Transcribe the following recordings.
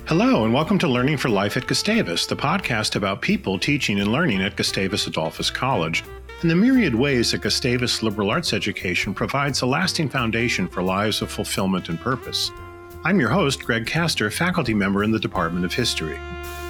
Hello, and welcome to Learning for Life at Gustavus, the podcast about people teaching and learning at Gustavus Adolphus College, and the myriad ways that Gustavus liberal arts education provides a lasting foundation for lives of fulfillment and purpose. I'm your host, Greg Castor, faculty member in the Department of History.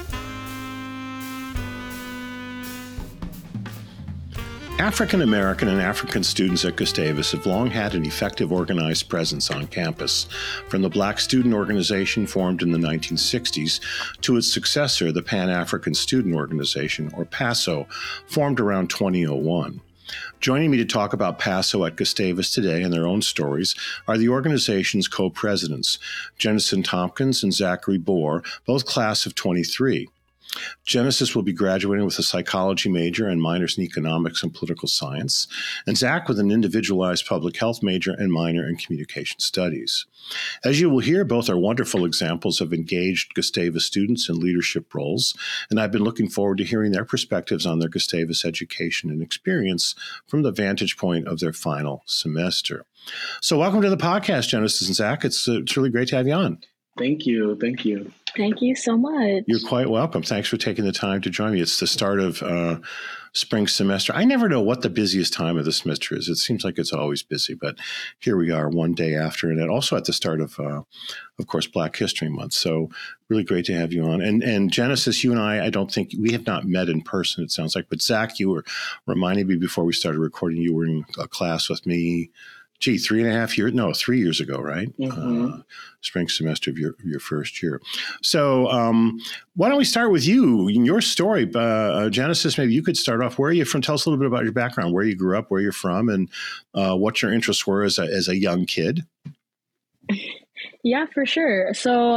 African American and African students at Gustavus have long had an effective organized presence on campus, from the Black Student Organization formed in the 1960s to its successor, the Pan-African Student Organization, or PASO, formed around 2001. Joining me to talk about PASO at Gustavus today and their own stories are the organization's co-presidents, Jennison Tompkins and Zachary Bohr, both class of 23. Genesis will be graduating with a psychology major and minors in economics and political science, and Zach with an individualized public health major and minor in communication studies. As you will hear, both are wonderful examples of engaged Gustavus students in leadership roles, and I've been looking forward to hearing their perspectives on their Gustavus education and experience from the vantage point of their final semester. So welcome to the podcast, Genesis and Zach. It's really great to have you on. Thank you. Thank you. Thank you so much. You're quite welcome. Thanks for taking the time to join me. It's the start of spring semester. I never know what the busiest time of the semester is. It seems like it's always busy, but here we are one day after, and also at the start of course, Black History Month. So really great to have you on. And Genesis, you and I don't think we have not met in person, it sounds like, but Zach, you were reminding me before we started recording, you were in a class with me 3 years ago, right? Mm-hmm. Spring semester of your first year. So why don't we start with you in your story? Genesis, maybe you could start off. Where are you from? Tell us a little bit about your background, where you grew up, where you're from, and what your interests were as a young kid. Yeah, for sure. So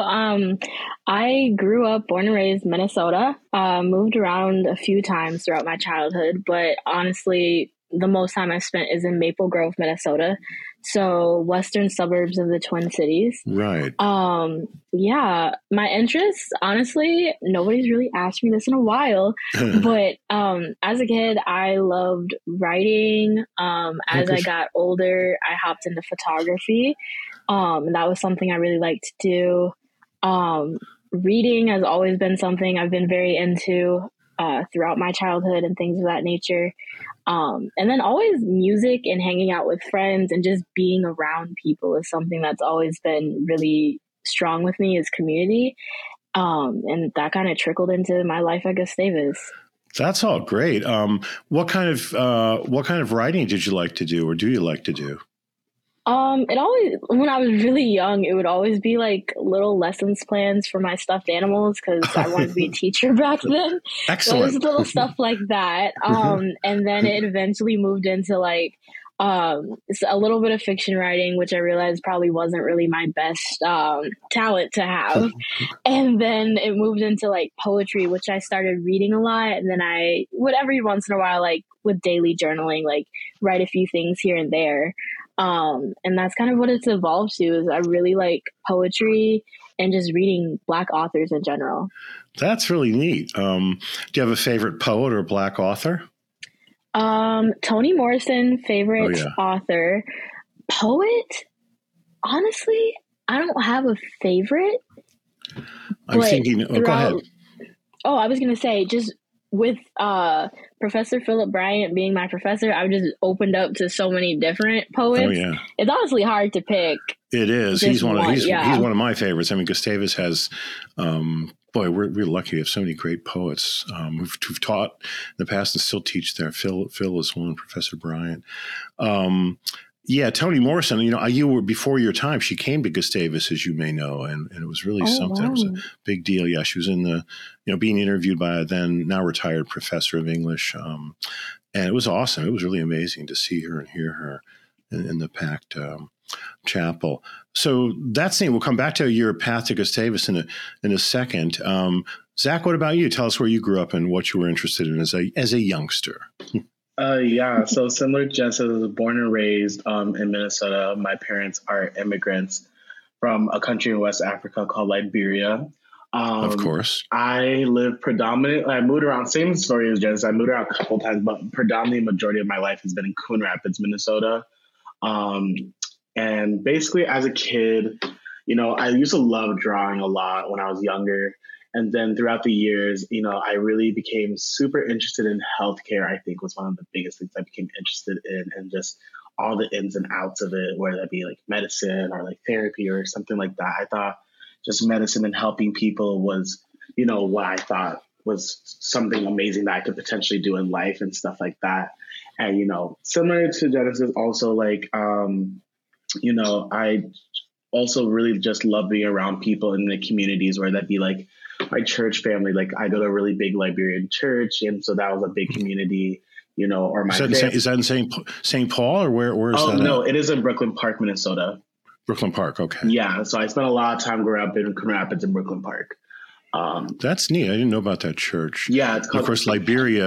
I grew up, born and raised Minnesota, moved around a few times throughout my childhood, but honestly, the most time I spent is in Maple Grove, Minnesota. So western suburbs of the Twin Cities. Right. Yeah, my interests, honestly, nobody's really asked me this in a while, but as a kid, I loved writing. As I got older, I hopped into photography. And that was something I really liked to do. Reading has always been something I've been very into throughout my childhood and things of that nature. And then always music and hanging out with friends and just being around people is something that's always been really strong with me, is community. And that kind of trickled into my life at Gustavus. That's all great. What kind of writing did you like to do, or do you like to do? It always, when I was really young, it would always be like little lessons plans for my stuffed animals, because I wanted to be a teacher back then. Excellent. So it was little stuff like that. And then it eventually moved into like a little bit of fiction writing, which I realized probably wasn't really my best talent to have. And then it moved into like poetry, which I started reading a lot. And then I would every once in a while, like with daily journaling, like write a few things here and there. And that's kind of what it's evolved to, is I really like poetry and just reading Black authors in general. That's really neat. Do you have a favorite poet or Black author? Toni Morrison, favorite author. Poet, honestly, I don't have a favorite. I'm thinking, go ahead. Oh, I was going to say, just with Professor Philip Bryant being my professor, I've just opened up to so many different poets. Oh, yeah. It's honestly hard to pick. It is. He's one of my favorites. I mean, Gustavus has, we're lucky to have so many great poets. We've taught in the past and still teach there. Phil is one, Professor Bryant. Toni Morrison, you were before your time. She came to Gustavus, as you may know, and it was really something. Wow. It was a big deal. Yeah, she was in the, being interviewed by a then now retired professor of English. And it was awesome. It was really amazing to see her and hear her in the packed chapel. So that's neat. We'll come back to your path to Gustavus in a second. Zach, what about you? Tell us where you grew up and what you were interested in as a youngster. So similar to Jess, I was born and raised in Minnesota. My parents are immigrants from a country in West Africa called Liberia. Of course. I moved around, same story as Jess. I moved around a couple times, but predominantly majority of my life has been in Coon Rapids, Minnesota. And basically as a kid, I used to love drawing a lot when I was younger. And then throughout the years, I really became super interested in healthcare. I think was one of the biggest things I became interested in, and just all the ins and outs of it, whether that be like medicine or like therapy or something like that. I thought just medicine and helping people was, what I thought was something amazing that I could potentially do in life and stuff like that. And, similar to Genesis, also like, I also really just love being around people in the communities, where that be like my church family. Like I go to a really big Liberian church, and so that was a big community, or my is that in St. Paul, or where is that? Oh, no, it is in Brooklyn Park, Minnesota. Brooklyn Park, okay. Yeah, so I spent a lot of time growing up in Coon Rapids and Brooklyn Park. That's neat. I didn't know about that church. Yeah, it's called, of course, Liberia,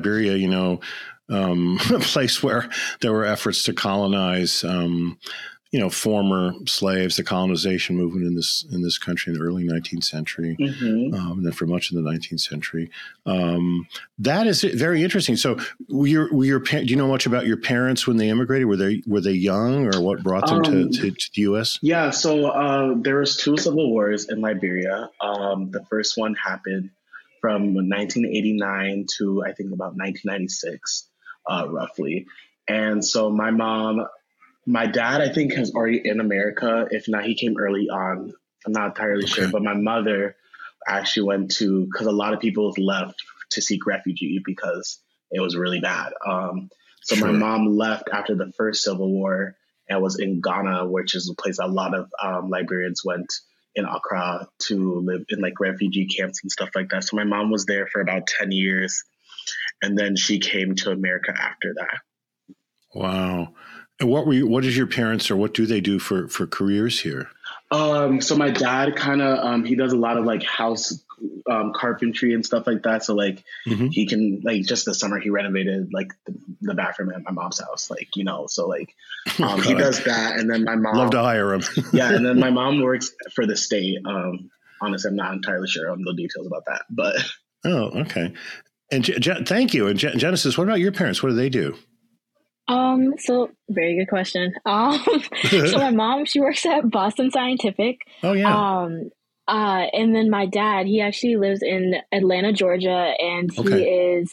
a place where there were efforts to colonize, former slaves, the colonization movement in this country in the early 19th century, and then for much of the 19th century. That is very interesting. So, do you know much about your parents when they immigrated? Were they young, or what brought them to the U.S.? Yeah, so there was 2 civil wars in Liberia. The first one happened from 1989 to I think about 1996, roughly. And so my dad, I think, is already in America. If not, he came early on. I'm not entirely sure. But my mother actually went because a lot of people left to seek refugee because it was really bad. So my mom left after the first Civil War and was in Ghana, which is a place a lot of Liberians went in Accra to live in like refugee camps and stuff like that. So my mom was there for about 10 years. And then she came to America after that. Wow. And what is your parents, or what do they do for careers here? So my dad kind of, he does a lot of like house carpentry and stuff like that. So like he can, like, just this summer he renovated like the bathroom at my mom's house, like, so like he does that. And then my mom, love to hire him. Yeah. And then my mom works for the state. Honestly, I'm not entirely sure on the details about that, but. Oh, okay. And thank you. And Genesis, what about your parents? What do they do? So very good question. So my mom, she works at Boston Scientific. Oh yeah. And then my dad, he actually lives in Atlanta, Georgia, and he is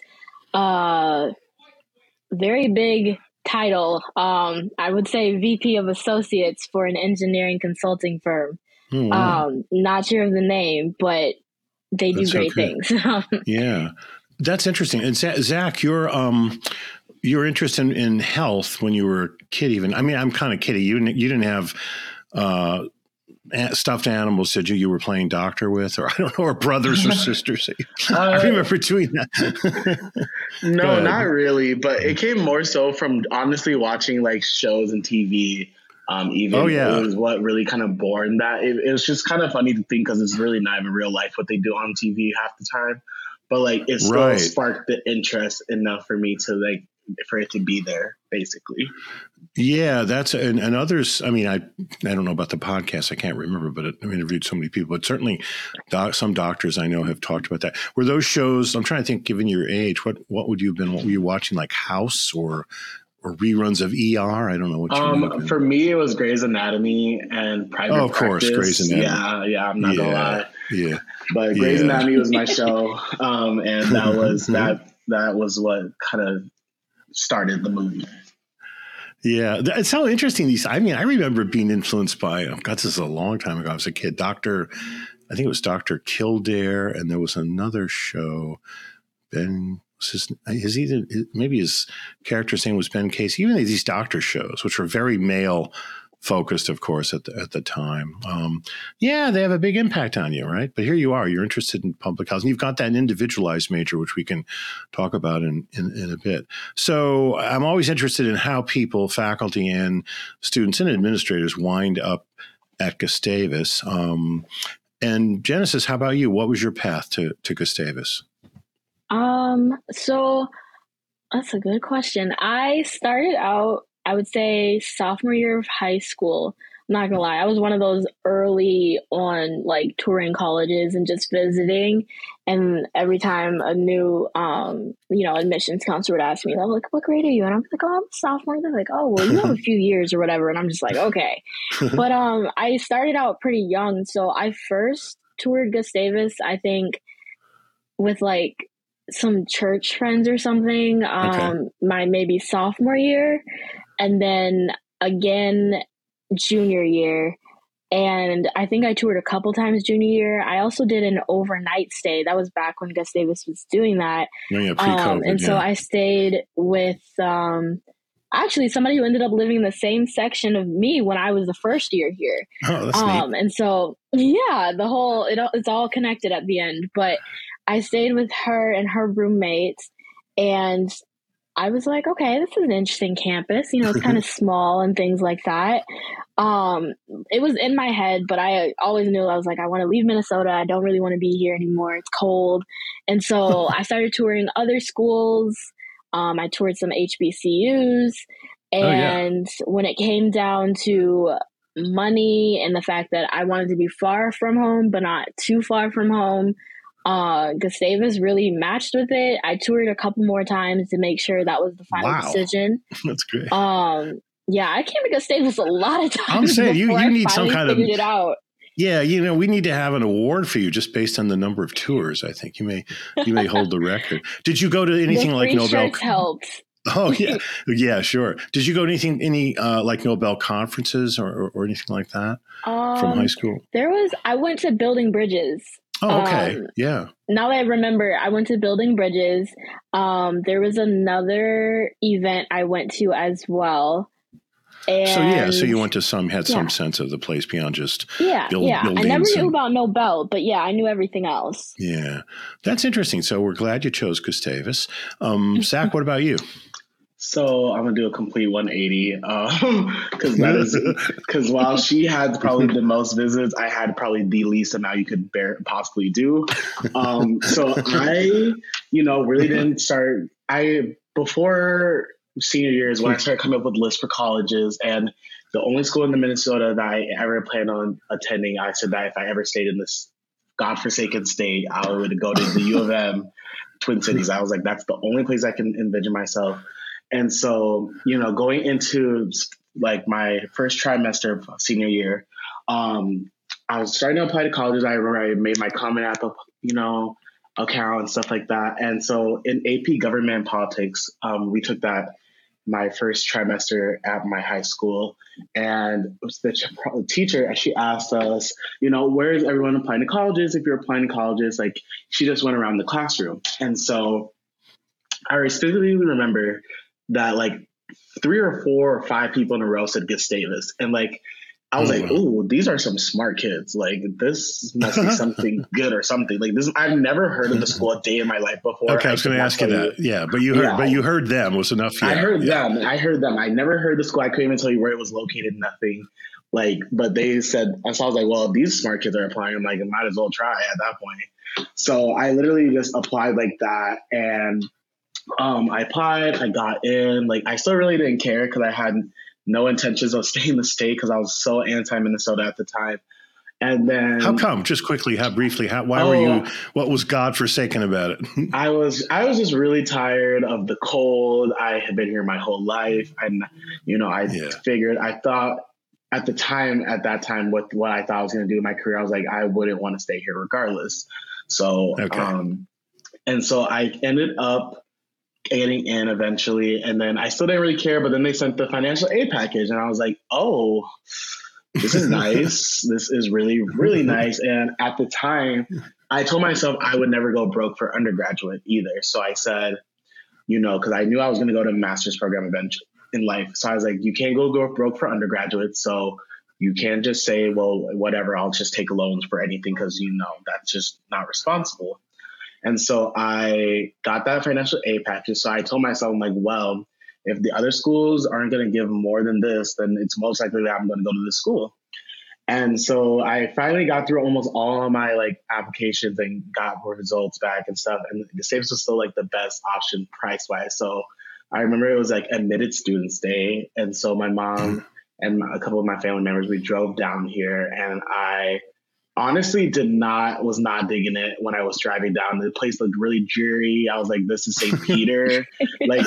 very big title. I would say VP of Associates for an engineering consulting firm. Oh, wow. Not sure of the name, but they do great things. Yeah, that's interesting. And Zach, your interest in health when you were a kid, even, I mean, I'm kind of kidding. You didn't have stuffed animals, did you? You were playing doctor with, or I don't know, or brothers or sisters. I remember doing that. No, not really. But it came more so from honestly watching like shows and TV. It was what really kind of born that. It was just kind of funny to think, because it's really not even real life what they do on TV half the time. But like it still sparked the interest enough for me to like, for it to be there, basically. Yeah, that's and others. I mean, I don't know about the podcast. I can't remember, but I've interviewed so many people. But certainly, some doctors I know have talked about that. Were those shows? I'm trying to think. Given your age, what would you have been? What were you watching? Like House or reruns of ER? I don't know what you. For me, it was Grey's Anatomy and Private Practice. Of course, Grey's Anatomy. Yeah. I'm not gonna lie. Yeah. But Grey's Anatomy was my show, and that was that was what kind of started the movie. Yeah, it's so interesting. I remember being influenced by, this is a long time ago. I was a kid. I think it was Dr. Kildare, and there was another show. Maybe his character's name was Ben Casey. Even these doctor shows, which were very male focused, of course, at the time. They have a big impact on you, right? But here you are, you're interested in public health, and you've got that individualized major, which we can talk about in a bit. So I'm always interested in how people, faculty and students and administrators wind up at Gustavus. And Genesis, how about you? What was your path to Gustavus? So that's a good question. I started out, I would say, sophomore year of high school. Not gonna lie, I was one of those early on, like touring colleges and just visiting. And every time a new, admissions counselor would ask me, I'm like, "What grade are you?" And I'm like, "Oh, I'm a sophomore." They're like, "Oh, well, you have a few years or whatever." And I'm just like, "Okay." But I started out pretty young, so I first toured Gustavus, I think, with like some church friends or something. My maybe sophomore year, and then again junior year. And I think I toured a couple times junior year. I also did an overnight stay. That was back when Gustavus was doing that. Yeah, pre-COVID, and so I stayed with actually somebody who ended up living in the same section of me when I was the first year here. Oh, that's neat. And so, yeah, it's all connected at the end. But I stayed with her and her roommates, and I was like, okay, this is an interesting campus. It's kind of small and things like that. It was in my head, but I always knew, I was like, I want to leave Minnesota. I don't really want to be here anymore. It's cold. And so I started touring other schools. I toured some HBCUs. And when it came down to money and the fact that I wanted to be far from home, but not too far from home, Gustavus really matched with it. I toured a couple more times to make sure that was the final decision. That's great. Yeah, I came to Gustavus a lot of times. I'm saying you need some kind of it out. Yeah, we need to have an award for you just based on the number of tours. I think you may hold the record. Did you go to anything like Nobel? Helped. Oh yeah, yeah, sure. Did you go to any like Nobel conferences or anything like that from high school? I went to Building Bridges. Oh, okay. Yeah. Now that I remember, I went to Building Bridges. There was another event I went to as well. And so you went to had some sense of the place beyond just buildings. I never knew about Nobel, but I knew everything else. Yeah, that's interesting. So we're glad you chose Gustavus. Zach, what about you? So I'm gonna do a complete 180 because while she had probably the most visits, I had probably the least amount you could possibly do. So I, really didn't start. Before senior year is when I started coming up with lists for colleges, and the only school in the Minnesota that I ever planned on attending, I said that if I ever stayed in this godforsaken state, I would go to the U of M, Twin Cities. I was like, that's the only place I can envision myself. And so, going into like my first trimester of senior year, I was starting to apply to colleges. I remember I made my Common App, account and stuff like that. And so in AP Government and Politics, we took that my first trimester at my high school. And the teacher, she asked us, where is everyone applying to colleges? If you're applying to colleges, like she just went around the classroom. And so I specifically remember that like 3 or 4 or 5 people in a row said Gustavus. And like, I was like, "Ooh, these are some smart kids. Like, this must be something good or something." Like this, I've never heard of the school a day in my life before. Okay, I was going to ask you that. Yeah, but you heard them was enough. Yeah, I heard them. I never heard the school. I couldn't even tell you where it was located. Nothing. Like, but they said. So I was like, "Well, these smart kids are applying. I'm like, I might as well try at that point." So I literally just applied like that, and I applied. I got in. Like, I still really didn't care because I had no intentions of staying in the state because I was so anti-Minnesota at the time. And then how come? Just quickly, why were you? What was godforsaken about it? I was just really tired of the cold. I had been here my whole life, and figured. I thought at that time with what I thought I was going to do in my career, I was like, I wouldn't want to stay here regardless. So, and so I ended up getting in eventually, and then I still didn't really care, but then they sent the financial aid package, and I was like, oh, this is nice. This is really, really nice. And at the time, I told myself I would never go broke for undergraduate either. So I said, because I knew I was going to go to a master's program eventually in life. So I was like, you can't go broke for undergraduate. So you can't just say, well, whatever, I'll just take loans for anything because, that's just not responsible. And so I got that financial aid package. So I told myself, I'm like, well, if the other schools aren't going to give more than this, then it's most likely that I'm going to go to this school. And so I finally got through almost all of my like applications and got more results back and stuff. And Gustavus was still like the best option price wise. So I remember it was like admitted students day. And so my mom and a couple of my family members, we drove down here, and I honestly was not digging it when I was driving down. The place looked really dreary. I was like, this is St. Peter. Like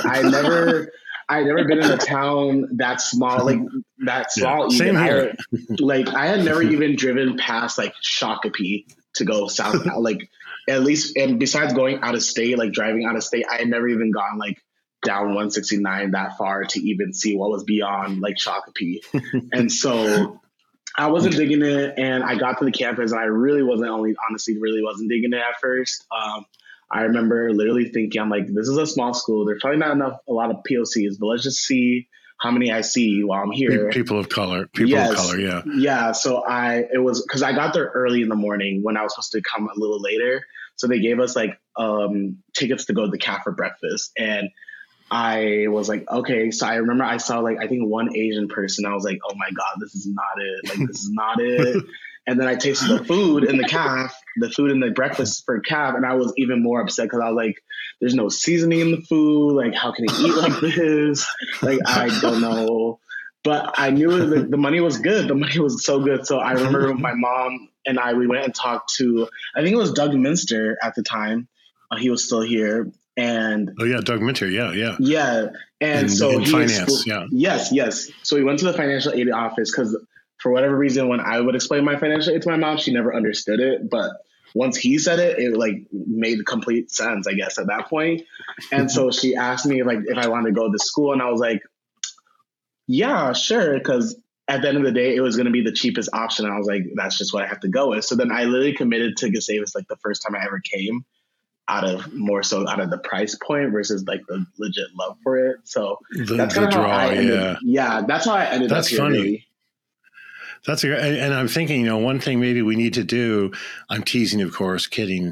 I never been in a town that small, like that small. Yeah, same here. I had never even driven past like Shakopee to go south. Like at least, and besides going out of state, like driving out of state, I had never even gone like down 169 that far to even see what was beyond like Shakopee. And so I wasn't digging it, and I got to the campus, and I really wasn't digging it at first. I remember literally thinking, I'm like, this is a small school. There's probably not a lot of POCs, but let's just see how many I see while I'm here. People of color, yeah. Yeah, so it was because I got there early in the morning when I was supposed to come a little later. So they gave us like tickets to go to the CAF for breakfast, and I was like, okay. So I remember I saw like, I think one Asian person. I was like, oh my God, this is not it. Like, this is not it. And then I tasted the food in the CAF, the food in the breakfast for CAF. And I was even more upset because I was like, there's no seasoning in the food. Like, how can he eat like this? Like, I don't know. But I knew the money was good. The money was so good. So I remember my mom and we went and talked to, I think it was Doug Minster at the time. He was still here. And Doug Minter, yeah. Yeah. And so in finance, Yes. So we went to the financial aid office because for whatever reason, when I would explain my financial aid to my mom, she never understood it. But once he said it, it like made complete sense, I guess, at that point. And so she asked me if I wanted to go to school, and I was like, yeah, sure. Because at the end of the day, it was going to be the cheapest option. I was like, that's just what I have to go with. So then I literally committed to Gustavus like the first time I ever came, out of the price point versus like the legit love for it. So that's kind of how I ended. Yeah, that's how I ended up here. That's funny. Really. And I'm thinking, one thing maybe we need to do, I'm teasing, of course, kidding.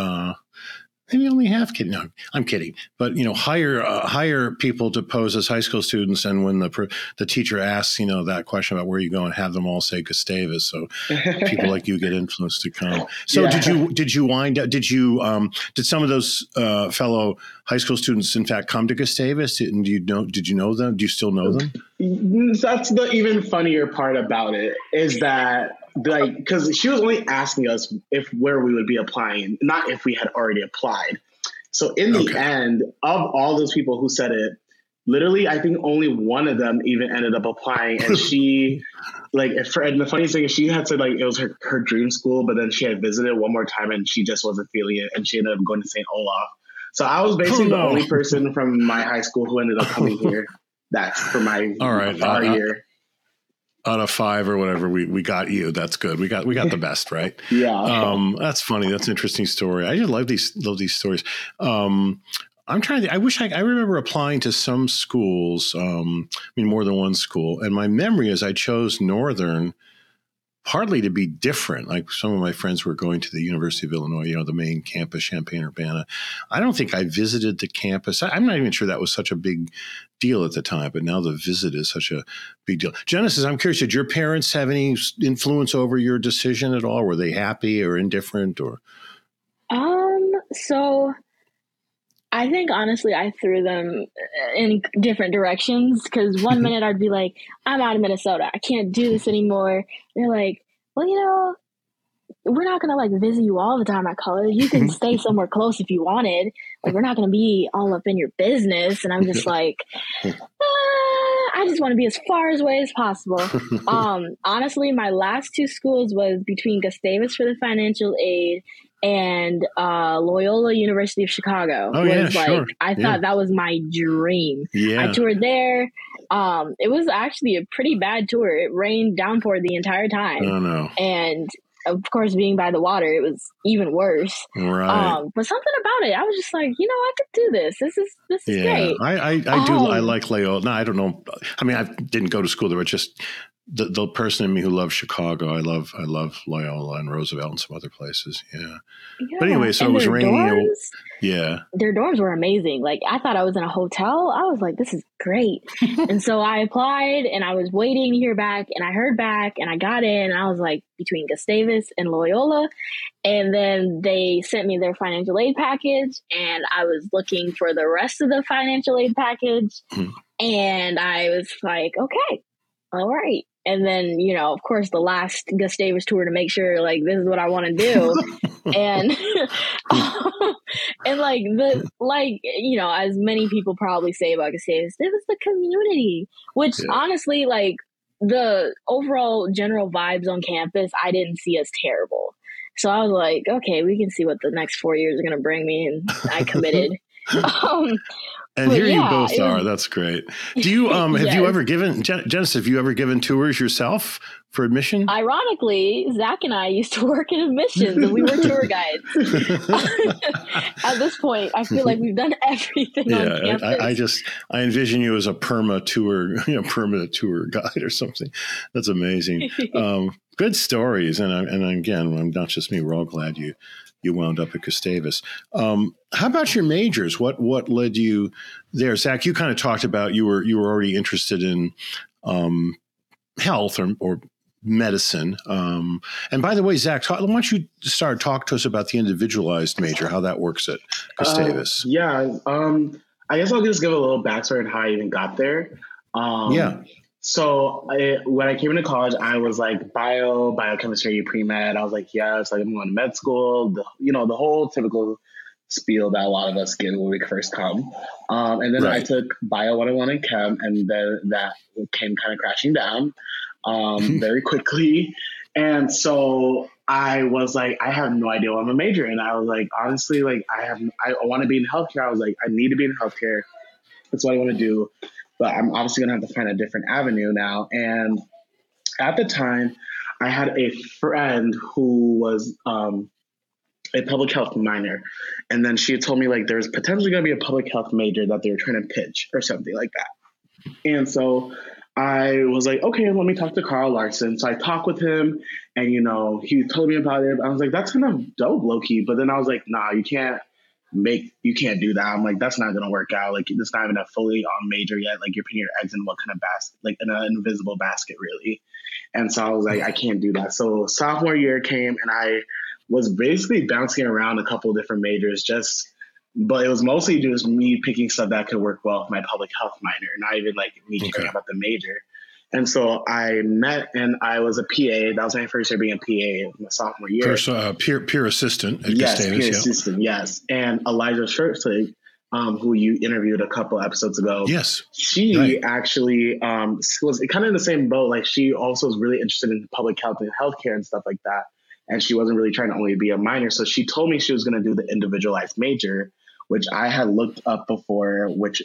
Maybe only half kidding. No, I'm kidding. But, hire people to pose as high school students. And when the teacher asks, that question about where you go, and have them all say Gustavus. So people like you get influenced to come. So Yeah. did some of those fellow high school students, in fact, come to Gustavus? Did you know them? Do you still know them? That's the even funnier part about it, is that because she was only asking us where we would be applying, not if we had already applied. So in the end, of all those people who said it, literally, I think only one of them even ended up applying. And she, and the funniest thing is she had said it was her dream school, but then she had visited one more time and she just wasn't feeling it, and she ended up going to St. Olaf. So I was basically the only person from my high school who ended up coming here. That's for my year. Out of 5 or whatever, we got you. That's good. We got the best, right? Yeah. That's funny. That's an interesting story. I just love these stories. I'm trying to. I remember applying to some schools. More than one school. And my memory is I chose Northern partly to be different. Like some of my friends were going to the University of Illinois, the main campus, Champaign-Urbana. I don't think I visited the campus. I'm not even sure that was such a big deal at the time, but now the visit is such a big deal. Genesis, I'm curious, did your parents have any influence over your decision at all? Were they happy or indifferent or? So I think honestly, I threw them in different directions, because one minute I'd be like, I'm out of Minnesota. I can't do this anymore. They're like, well, we're not going to visit you all the time at college. You can stay somewhere close if you wanted. We're not going to be all up in your business. And I'm just like, I just want to be as far away as possible. Honestly, my last 2 schools was between Gustavus for the financial aid and Loyola University of Chicago. Sure. I thought that was my dream. Yeah. I toured there. It was actually a pretty bad tour. It rained downpour the entire time. Oh, no. And of course, being by the water, it was even worse. Right. But something about it, I was just like, I could do this. This is great. I do. I like Loyola. No, I don't know. I didn't go to school there, but just the person in me who loves Chicago. I love Loyola and Roosevelt and some other places. Yeah. But anyway, so it was raining. Their dorms were amazing. I thought I was in a hotel. I was like, this is great. And so I applied, and I was waiting to hear back, and I heard back, and I got in, and I was like between Gustavus and Loyola. And then they sent me their financial aid package, and I was looking for the rest of the financial aid package. And I was like, okay, all right. And then, of course, the last Gustavus tour to make sure, like, this is what I want to do. And, and as many people probably say about Gustavus, it was the community, which honestly, like, the overall general vibes on campus, I didn't see as terrible. So I was like, okay, we can see what the next 4 years are going to bring me. And I committed. And here you both are. That's great. Do you have you ever given Genesis? Have you ever given tours yourself for admission? Ironically, Zach and I used to work in admissions, and we were tour guides. At this point, I feel like we've done everything on campus. I envision you as a permanent tour guide or something. That's amazing. Good stories, and again, not just me. We're all glad you wound up at Gustavus. How about your majors? What led you there? Zach, you kind of talked about you were already interested in health or medicine. And by the way, Zach, why don't you talk to us about the individualized major, how that works at Gustavus? I guess I'll just give a little backstory on how I even got there. So when I came into college, I was like biochemistry, pre-med. I was like, yes, like I'm going to med school, the whole typical spiel that a lot of us get when we first come. And then I took Bio 101 in chem, and then that came kind of crashing down very quickly. And so I was like, I have no idea what I'm a major in. I was like, honestly, like I want to be in healthcare. I was like, I need to be in healthcare. That's what I want to do. But I'm obviously going to have to find a different avenue now. And at the time, I had a friend who was a public health minor. And then she had told me like there's potentially going to be a public health major that they were trying to pitch or something like that. And so I was like, okay, let me talk to Carl Larson. So I talked with him and, he told me about it. I was like, that's kind of dope, low-key. But then I was like, nah, you can't do that. I'm like, that's not going to work out. Like, it's not even a fully on major yet. Like, you're putting your eggs in what kind of basket, like in an invisible basket, really. And so I was like, I can't do that. So sophomore year came and I was basically bouncing around a couple of different majors, but it was mostly just me picking stuff that could work well with my public health minor, not even like me caring about the major. And so I met, and I was a PA. That was my first year being a PA, my sophomore year. Peer assistant at Gustavus. Yes, peer assistant, yes. And Elijah Schertzig, who you interviewed a couple episodes ago. Yes. She actually was kind of in the same boat. Like, she also was really interested in public health and healthcare and stuff like that. And she wasn't really trying to only be a minor. So she told me she was going to do the individualized major, which I had looked up before, which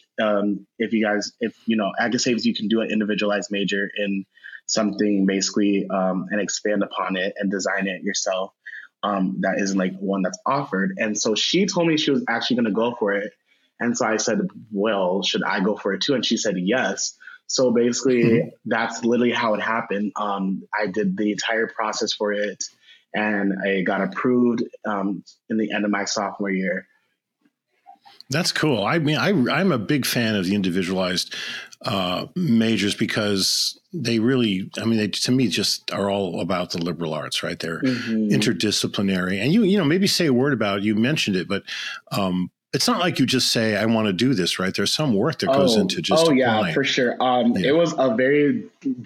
if at Gustavus, you can do an individualized major in something basically and expand upon it and design it yourself. That isn't like one that's offered. And so she told me she was actually going to go for it. And so I said, well, should I go for it too? And she said, yes. So basically that's literally how it happened. I did the entire process for it and I got approved in the end of my sophomore year. That's cool. I mean, I'm a big fan of the individualized majors because they really, they to me just are all about the liberal arts, right? They're interdisciplinary. And you maybe say a word about it. You mentioned it, but it's not like you just say, I want to do this, right? There's some work that goes into just applying. Yeah, for sure. It was a very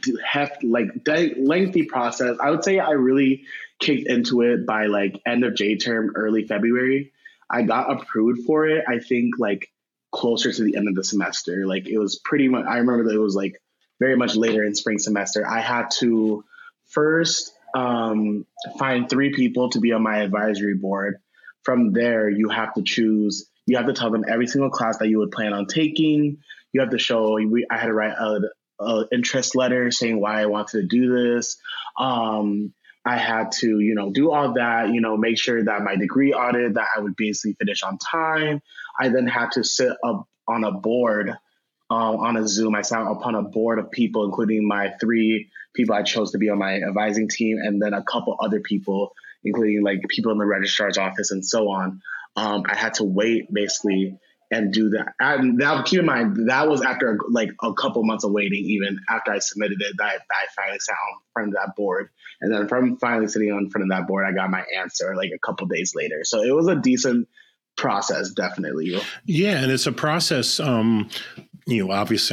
lengthy process. I would say I really kicked into it by like end of J term, early February. I got approved for it, I think, like closer to the end of the semester. Like, it was pretty much, I remember that it was like very much later in spring semester. I had to first find 3 people to be on my advisory board. From there, you have to tell them every single class that you would plan on taking. You have to show, I had to write an interest letter saying why I wanted to do this. I had to, do all that, make sure that my degree audit, that I would basically finish on time. I then had to sit up on a board, on a Zoom. I sat upon a board of people, including my 3 people I chose to be on my advising team, and then a couple other people, including like people in the registrar's office and so on. I had to wait basically and do that. And now, keep in mind, that was after like a couple months of waiting, even after I submitted it, that I finally sat on front of that board. And then from finally sitting on front of that board, I got my answer like a couple days later. So it was a decent process, definitely. Yeah. And it's a process, obviously I'm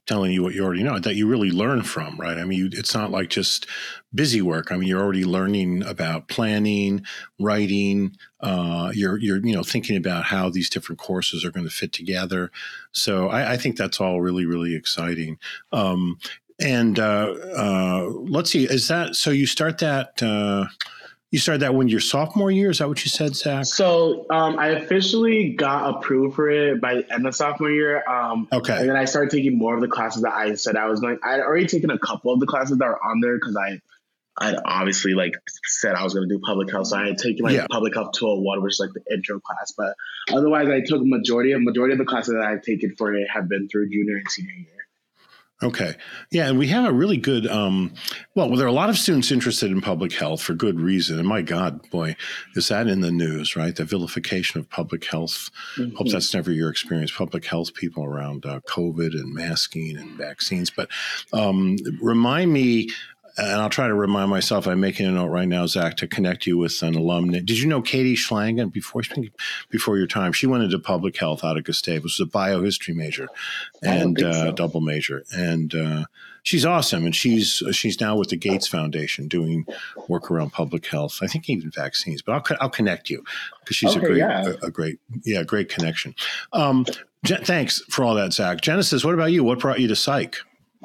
telling you what you already know that you really learn from, right? I mean, it's not like just busy work. I mean, you're already learning about planning, writing. You're thinking about how these different courses are going to fit together. So I think that's all really, really exciting. And let's see, is that so? You start that. You started that when your sophomore year? Is that what you said, Zach? So I officially got approved for it by the end of sophomore year. Okay. And then I started taking more of the classes that I said I was going. I'd already taken a couple of the classes that were on there because I'd obviously said I was going to do public health. So I had taken public health 201, which is like the intro class. But otherwise, I took majority of the classes that I've taken for it have been through junior and senior year. Okay. Yeah. And we have a really good, there are a lot of students interested in public health for good reason. And my God, boy, is that in the news, right? The vilification of public health. Mm-hmm. Hope that's never your experience. Public health people around COVID and masking and vaccines. But remind me, and I'll try to remind myself, I'm making a note right now, Zach, to connect you with an alum. Did you know Katie Schlangen before your time? She went into public health out of Gustavus, was a biohistory major and double major. And she's awesome. And she's now with the Gates Foundation doing work around public health. I think even vaccines, but I'll connect you because she's a great connection. Thanks for all that, Zach. Genesis, what about you? What brought you to psych?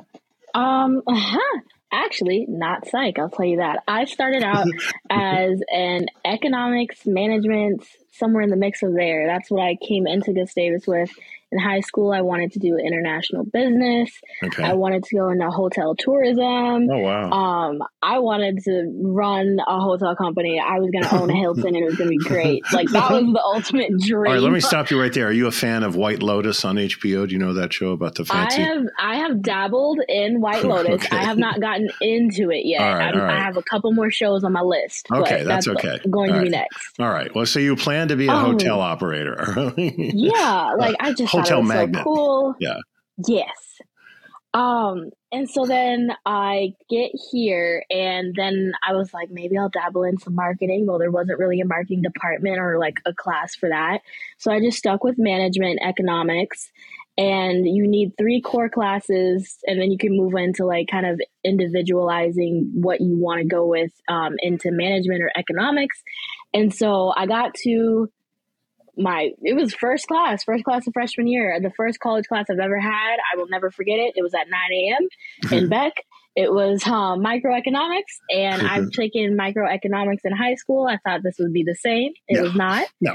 Actually, not psych, I'll tell you that. I started out as an economics management, somewhere in the mix of there. That's what I came into Gustavus with. In high school, I wanted to do international business. Okay. I wanted to go into hotel tourism. Oh, wow. I wanted to run a hotel company. I was going to own a Hilton and it was going to be great. Like, that was the ultimate dream. All right, let me stop you right there. Are you a fan of White Lotus on HBO? Do you know that show about the fancy? I have dabbled in White Lotus. Okay. I have not gotten into it yet. All right. I have a couple more shows on my list. Okay, that's okay. Going to be next. All right. Well, so you plan to be a hotel operator. Yeah. Like, I just hotel magnet. So cool. Yeah. Yes. And so then I get here and then I was like, maybe I'll dabble in some marketing. Well, there wasn't really a marketing department or like a class for that. So I just stuck with management economics, and you need 3 core classes and then you can move into like kind of individualizing what you want to go with into management or economics. And so I got to it was first class of freshman year, the first college class I've ever had. I will never forget it. It was at 9 a.m. in Beck. It was microeconomics, and I've taken microeconomics in high school. I thought this would be the same. It was not. No.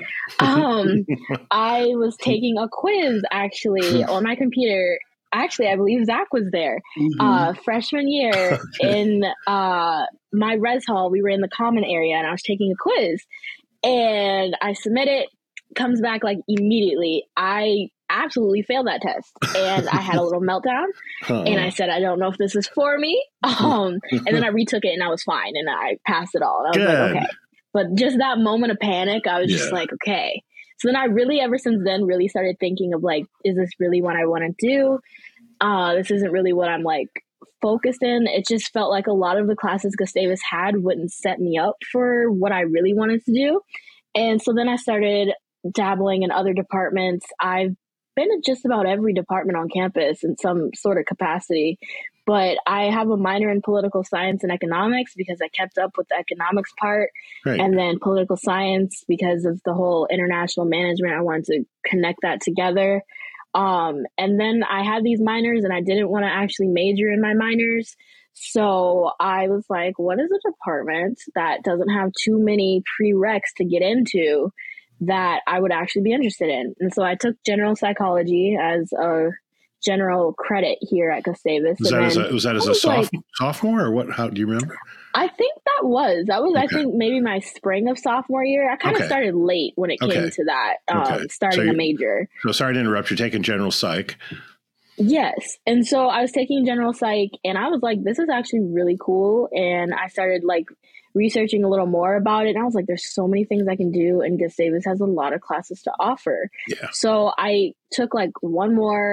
I was taking a quiz actually on my computer. Actually, I believe Zach was there. Freshman year in my res hall, we were in the common area, and I was taking a quiz, and I submitted. Comes back like immediately. I absolutely failed that test, and I had a little meltdown. And I said, I don't know if this is for me. And then I retook it, and I was fine, and I passed it all. And I was like, okay. But just that moment of panic, I was just like, okay. So then I really, ever since then, really started thinking of like, is this really what I want to do? This isn't really what I'm like focused in. It just felt like a lot of the classes Gustavus had wouldn't set me up for what I really wanted to do. And so then I started dabbling in other departments. I've been in just about every department on campus in some sort of capacity, but I have a minor in political science and economics because I kept up with the economics part, and then political science because of the whole international management. I wanted to connect that together. And then I had these minors and I didn't want to actually major in my minors. So I was like, what is a department that doesn't have too many prereqs to get into that I would actually be interested in? And so I took general psychology as a general credit here at Gustavus. Was that as a sophomore or what? How do you remember? I think that was, I think maybe my spring of sophomore year. I kind of started late when it came to that, starting a major. So sorry to interrupt. You're taking general psych. Yes. And so I was taking general psych and I was like, this is actually really cool. And I started like researching a little more about it. And I was like, there's so many things I can do. And Gustavus has a lot of classes to offer. Yeah. So I took like one more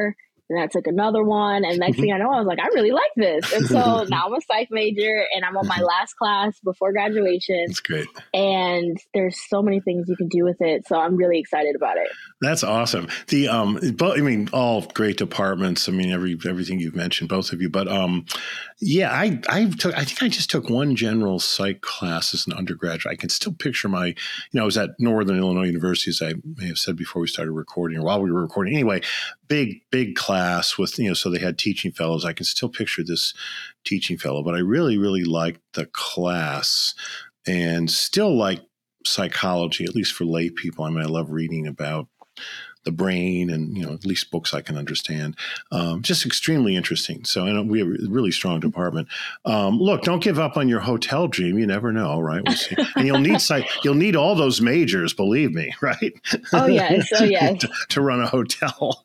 and I took another one. And next thing I know, I was like, I really like this. And so now I'm a psych major and I'm on my last class before graduation. That's great. And there's so many things you can do with it. So I'm really excited about it. That's awesome. All great departments. I mean, everything you've mentioned, both of you. But I think I just took one general psych class as an undergraduate. I can still picture I was at Northern Illinois University, as I may have said before we started recording, or while we were recording. Anyway, big class with, so they had teaching fellows. I can still picture this teaching fellow, but I really, really liked the class and still like psychology, at least for lay people. I mean, I love reading about the brain and, at least books I can understand. Just extremely interesting. So we have a really strong department. Look, don't give up on your hotel dream. You never know, right? We'll see. And you'll need all those majors, believe me, right? Oh, yes. to run a hotel.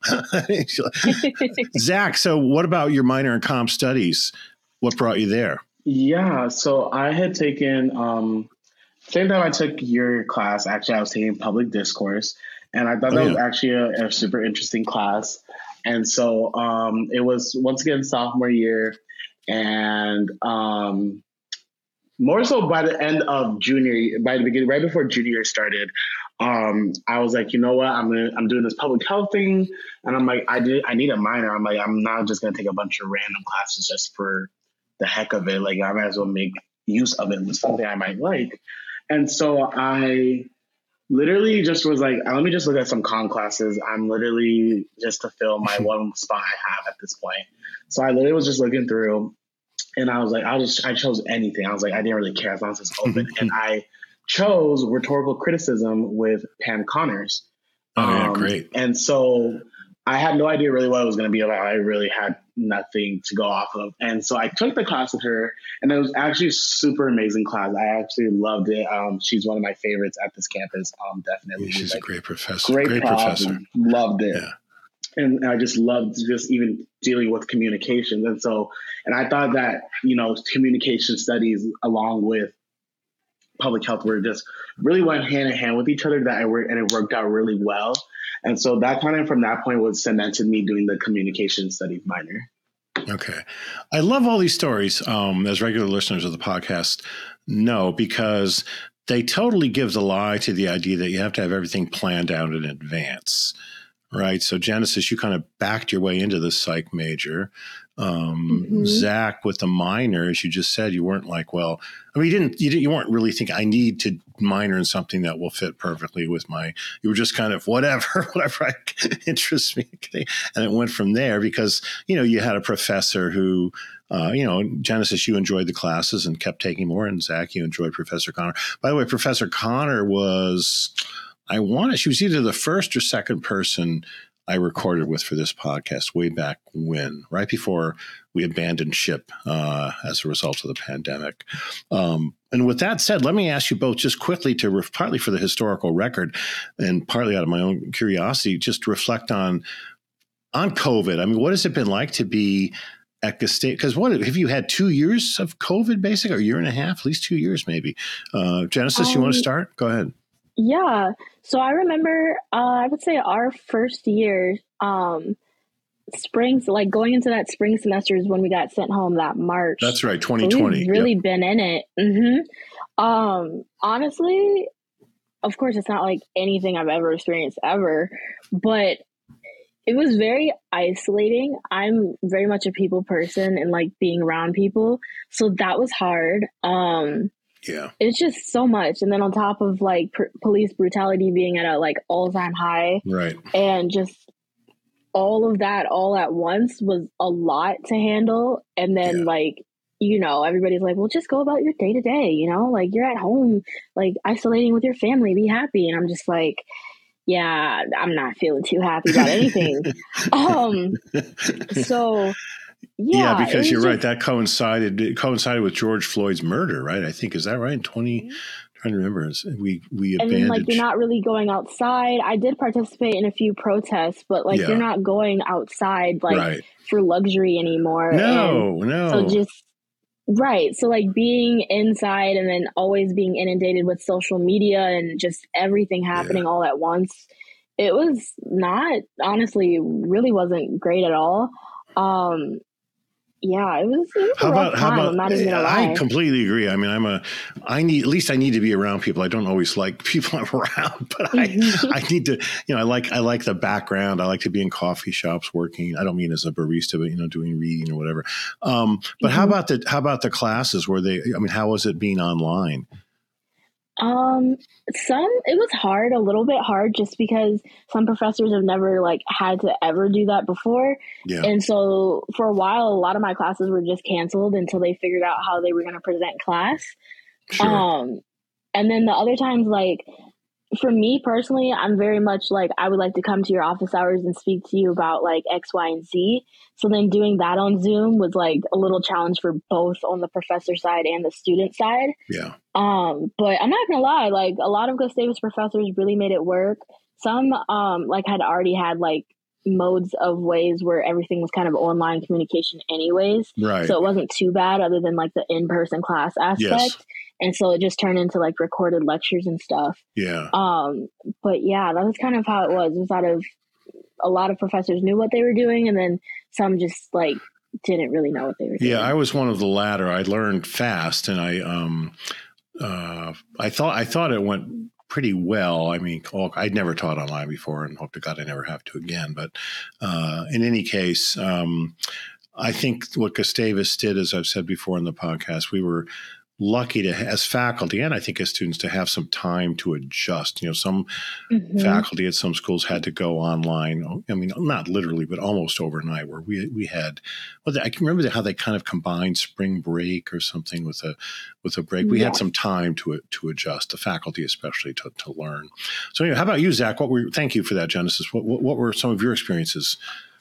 Zach, so what about your minor in comp studies? What brought you there? Yeah, so I had taken, same time I took your class, actually, I was taking public discourse. And I thought that was actually a super interesting class. And so it was, once again, sophomore year. And more so by the end of junior year, by the beginning, right before junior year started, I was like, you know what, I'm doing this public health thing. And I'm like, I need a minor. I'm like, I'm not just going to take a bunch of random classes just for the heck of it. Like, I might as well make use of it with something I might like. And so I literally just was like, let me just look at some con classes. I'm literally just to fill my one spot I have at this point. So I literally was just looking through and I was like, I chose anything. I was like, I didn't really care as long as it's open. And I chose rhetorical criticism with Pam Connors. Great. And so I had no idea really what it was going to be about. I really had nothing to go off of. And so I took the class with her and it was actually a super amazing class. I actually loved it. She's one of my favorites at this campus. Definitely. Yeah, she's a great professor. Great professor. Loved it. Yeah. And I just loved just even dealing with communications. And I thought that, communication studies along with public health were just really went hand in hand with each other and it worked out really well. And so that kind of from that point was cemented me doing the communication studies minor. Okay. I love all these stories, as regular listeners of the podcast know, because they totally give the lie to the idea that you have to have everything planned out in advance, right? So Genesis, you kind of backed your way into the psych major. Zach, with the minor, as you just said, you weren't like, well, I mean, you weren't really thinking I need to minor in something that will fit perfectly with you were just kind of whatever interests me. And it went from there because, you had a professor who, Genesis, you enjoyed the classes and kept taking more. And Zach, you enjoyed Professor Connor. By the way, Professor Connor she was either the first or second person I recorded with for this podcast way back when, right before we abandoned ship as a result of the pandemic. And with that said, let me ask you both just quickly partly for the historical record and partly out of my own curiosity, just reflect on COVID. I mean, what has it been like to be at Gustavus? Because have you had 2 years of COVID, basically, or a year and a half, at least 2 years, maybe? Genesis, you want to start? Go ahead. Yeah. So I remember, I would say our first year, springs, like going into that spring semester is when we got sent home that March. That's right. 2020. So we've really been in it. Honestly, of course, it's not like anything I've ever experienced ever, but it was very isolating. I'm very much a people person and like being around people. So that was hard. Yeah, it's just so much. And then on top of like police brutality being at a like all-time high, right? And just all of that all at once was a lot to handle. And then everybody's like, well, just go about your day to day, like you're at home, like isolating with your family, be happy. And I'm just like, yeah, I'm not feeling too happy about anything. So yeah, because you're right. That coincided with George Floyd's murder, right? I think, is that right? In 20, trying to remember. We abandoned. And then you're not really going outside. I did participate in a few protests, but you're not going outside for luxury anymore. No. So just right. So being inside and then always being inundated with social media and just everything happening all at once. it was not, honestly, really wasn't great at all. Yeah, it was a rough time. I'm not even gonna lie. I completely agree. I mean, I need to be around people. I don't always like people I'm around, but I need to, I like the background. I like to be in coffee shops working. I don't mean as a barista, but, doing reading or whatever. But how about the classes? How was it being online? It was hard, a little bit hard, just because some professors have never had to ever do that before. Yeah. And so for a while, a lot of my classes were just canceled until they figured out how they were going to present class. Sure. And then the other times, for me personally, I'm very much I would like to come to your office hours and speak to you about X, Y, and Z. So then doing that on Zoom was a little challenge for both on the professor side and the student side. Yeah. But I'm not gonna lie, a lot of Gustavus professors really made it work. Some had already had modes of ways where everything was kind of online communication anyways. Right. So it wasn't too bad other than the in-person class aspect. Yes. And so it just turned into recorded lectures and stuff. Yeah. But yeah, that was kind of how it was. It was out of a lot of professors knew what they were doing, and then some just didn't really know what they were doing. Yeah, I was one of the latter. I learned fast, and I thought it went pretty well. I mean, I'd never taught online before, and hope to God I never have to again. But in any case, I think what Gustavus did, as I've said before in the podcast, we were lucky to, as faculty, and I think as students, to have some time to adjust. Some faculty at some schools had to go online. I mean, not literally, but almost overnight. Where we had, I can remember how they kind of combined spring break or something with a break. We had some time to adjust. The faculty, especially, to learn. So, anyway, how about you, Zach? Thank you for that, Genesis. What were some of your experiences?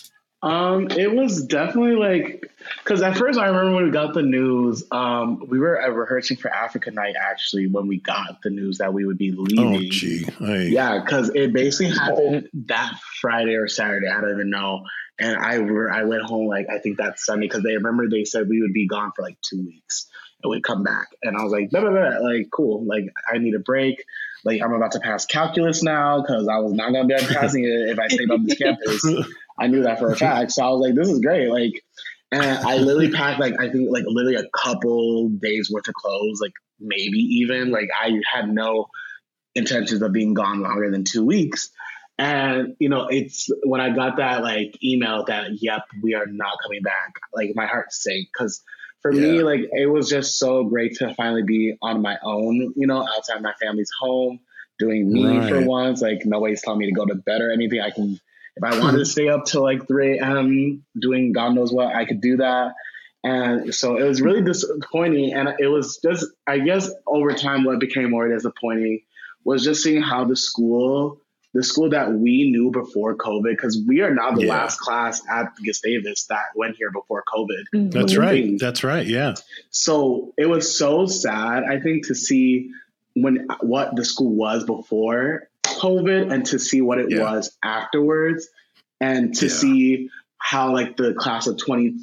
It was definitely because at first I remember when we got the news, we were rehearsing for Africa Night actually when we got the news that we would be leaving. Oh, gee. Yeah, because it basically happened that Friday or Saturday. I don't even know. And I went home I think that Sunday because they said we would be gone for 2 weeks and we'd come back. And I was like, blah, blah, blah, cool. I need a break. I'm about to pass calculus now because I was not going to be passing it if I stayed on this campus. I knew that for a fact. So I was like, this is great. And I literally packed I think literally a couple days worth of clothes, maybe even I had no intentions of being gone longer than 2 weeks. And, it's when I got that email that, yep, we are not coming back. My heart sank because for me, it was just so great to finally be on my own, outside my family's home, doing me for once. Nobody's telling me to go to bed or anything. If I wanted to stay up till 3 a.m. doing God knows what, I could do that. And so it was really disappointing. And it was just, I guess over time, what became more disappointing was just seeing how the school that we knew before COVID, because we are now the last class at Gustavus that went here before COVID. That's right. That's right. Yeah. So it was so sad, I think, to see what the school was before COVID and to see what it was afterwards, and to see how the class of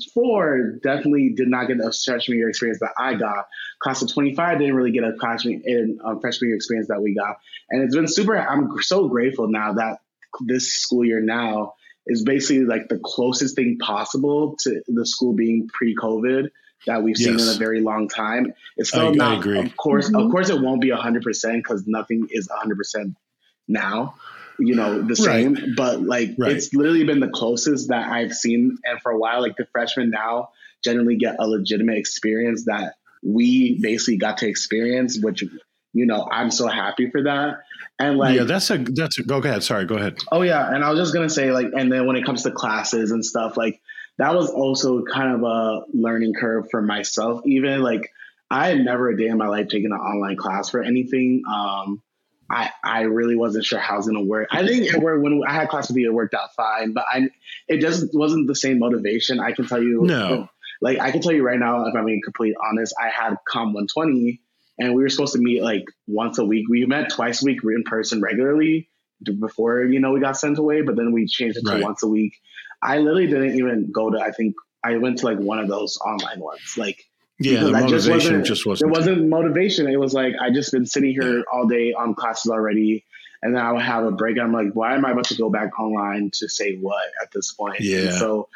24 definitely did not get a freshman year experience that I got. Class of 25 didn't really get a freshman year experience that we got. And it's been I'm so grateful now that this school year now is basically the closest thing possible to the school being pre-COVID that we've seen in a very long time. It's still not, of course, it won't be 100% because nothing is 100% now, the same, but it's literally been the closest that I've seen. And for a while, the freshmen now generally get a legitimate experience that we basically got to experience, which, I'm so happy for that. And go ahead. Sorry, go ahead. Oh yeah. And I was just going to say and then when it comes to classes and stuff, that was also kind of a learning curve for myself. Even I had never a day in my life taken an online class for anything. I really wasn't sure how it was going to work. I think when I had class with you, it worked out fine, but it just wasn't the same motivation. I can tell you, I can tell you right now, if I'm being completely honest, I had Com 120 and we were supposed to meet once a week. We met twice a week in person regularly before, we got sent away, but then we changed it to once a week. I literally didn't even go to, I think I went to one of those online ones. The motivation just wasn't. There wasn't motivation. It was I just been sitting here all day on classes already. and then I would have a break. I'm like, why am I about to go back online to say what at this point? Yeah. And so,